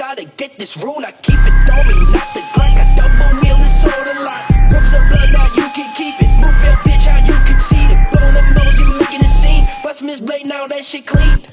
gotta get this rule. I keep it on me, not the Glock. I double wheel the soda lot. Rooms of blood, now you can keep it. Move your bitch, how you can see it. Blowing them nose, you making a scene. Bust Miss Blade, now that shit clean.